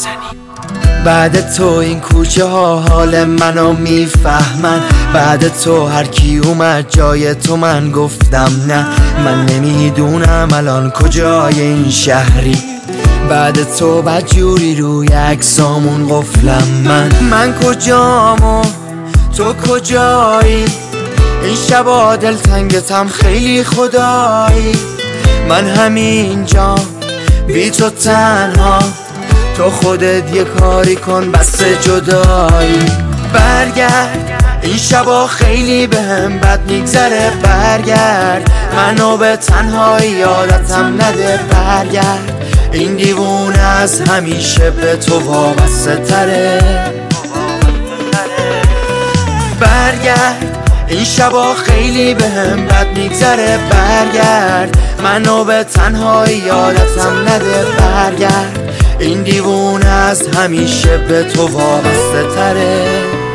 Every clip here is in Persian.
بعد تو این کوچه ها حال منو میفهمن، بعد تو هر کی اومد جای تو من گفتم نه. من نمیدونم الان کجای این شهری، بعد تو بدجوری روی عکسامون قفلم. من کجام و تو کجایی؟ این شبا دلتنگتم خیلی خدایی. من همینجا بی تو تنها، تو خودت یه کاری کن بس جدایی. برگرد این شبا خیلی بهم بد میگذره، برگرد منو به تنهایی یادتم نده. برگرد این دیوونه از همیشه به تو وابسته تره. برگرد این شبا خیلی بهم بد میگذره، برگرد منو به تنهایی یادتم نده. برگرد این دیوونه از همیشه به تو وابسته تره.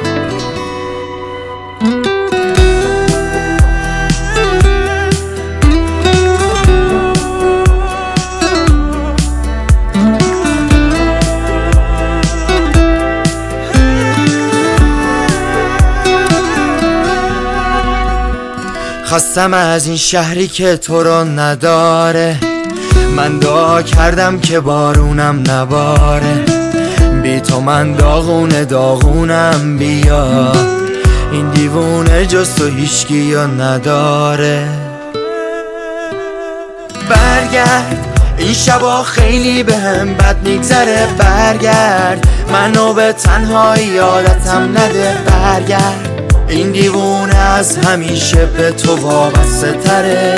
خستم از این شهری که تو رو نداره، من دعا کردم که بارونم نباره. بی تو من داغونم بیا، این دیوونه جز تو هیچکی نداره. برگرد این شبا خیلی بهم بد میگذره، برگرد منو به تنهایی یادتم نده. برگرد این دیوونه از همیشه به تو وابسته تره.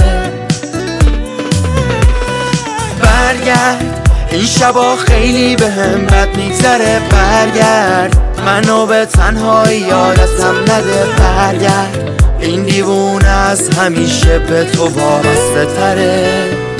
برگرد این شبا خیلی بهم بد میگذره، برگرد منو به تنهایی یادتم نده. برگرد این دیوونه از همیشه به تو وابسته تره.